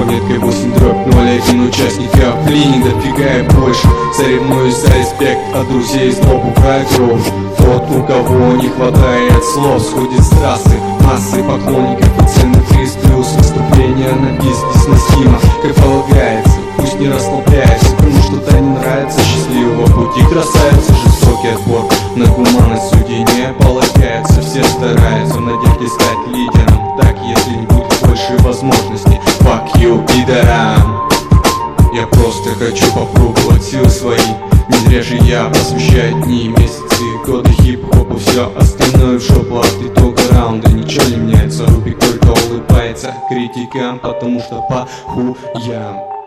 монеткой 8/0. Один участник, я в линии дофига и больше. Соревнуюсь за респект от друзей, злобу врагов. Тот, у кого не хватает слов, сходит с трассы. Массы поклонников и ценных приз плюс выступления на бизнес сносимо, как полагается. Пусть не расслабляйся, кому что-то не нравится. Счастливого пути, красавица, жестокий отбор. На гуманность судей не полагается. Все стараются в надежде стать лидером. Так, если не будет больше возможностей, fuck you, пидорам. Я просто хочу попробовать силы свои. Не зря же я посвящаю дни, месяцы, годы хип-хопу. Все остальное в жопу от итога раунда. Ничего не меняется, Рубик только улыбается критикам, потому что по хуям.